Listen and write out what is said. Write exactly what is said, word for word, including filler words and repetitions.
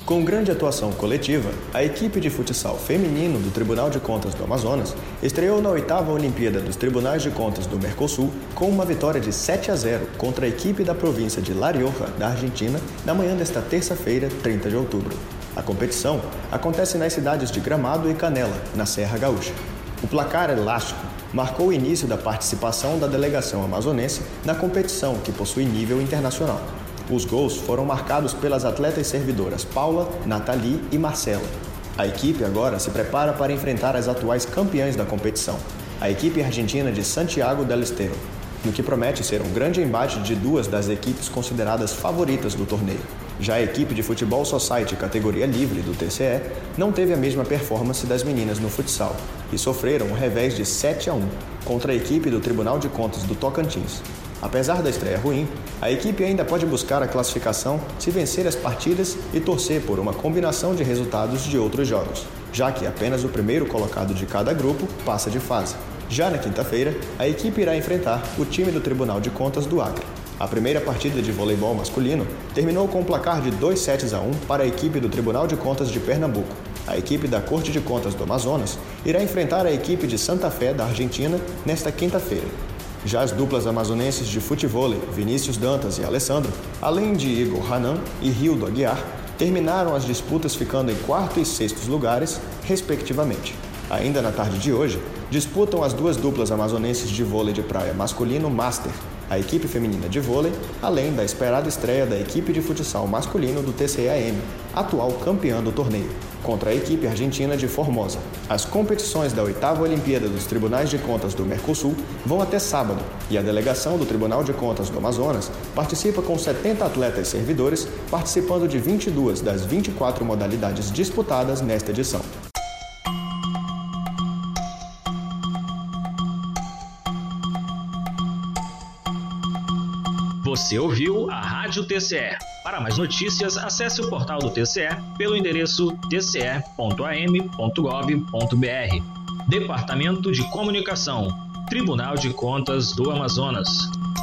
Com grande atuação coletiva, a equipe de futsal feminino do Tribunal de Contas do Amazonas estreou na oitava Olimpíada dos Tribunais de Contas do Mercosul com uma vitória de sete a zero contra a equipe da província de La Rioja, da Argentina, na manhã desta terça-feira, trinta de outubro. A competição acontece nas cidades de Gramado e Canela, na Serra Gaúcha. O placar elástico marcou o início da participação da delegação amazonense na competição, que possui nível internacional. Os gols foram marcados pelas atletas servidoras Paula, Nathalie e Marcela. A equipe agora se prepara para enfrentar as atuais campeãs da competição, a equipe argentina de Santiago del Estero, no que promete ser um grande embate de duas das equipes consideradas favoritas do torneio. Já a equipe de Futebol Society categoria livre do T C E não teve a mesma performance das meninas no futsal e sofreram um revés de sete a um contra a equipe do Tribunal de Contas do Tocantins. Apesar da estreia ruim, a equipe ainda pode buscar a classificação se vencer as partidas e torcer por uma combinação de resultados de outros jogos, já que apenas o primeiro colocado de cada grupo passa de fase. Já na quinta-feira, a equipe irá enfrentar o time do Tribunal de Contas do Acre. A primeira partida de voleibol masculino terminou com um placar de dois sets a um para a equipe do Tribunal de Contas de Pernambuco. A equipe da Corte de Contas do Amazonas irá enfrentar a equipe de Santa Fé, da Argentina, nesta quinta-feira. Já as duplas amazonenses de futevôlei, Vinícius Dantas e Alessandro, além de Igor Hanan e Rildo Aguiar, terminaram as disputas ficando em quarto e sextos lugares, respectivamente. Ainda na tarde de hoje, disputam as duas duplas amazonenses de vôlei de praia masculino Master, a equipe feminina de vôlei, além da esperada estreia da equipe de futsal masculino do T C E A M, atual campeã do torneio, contra a equipe argentina de Formosa. As competições da oitava Olimpíada dos Tribunais de Contas do Mercosul vão até sábado e a delegação do Tribunal de Contas do Amazonas participa com setenta atletas servidores, participando de vinte e duas das vinte e quatro modalidades disputadas nesta edição. Você ouviu a Rádio T C E. Para mais notícias, acesse o portal do T C E pelo endereço t c e ponto a m ponto gov ponto b r. Departamento de Comunicação, Tribunal de Contas do Amazonas.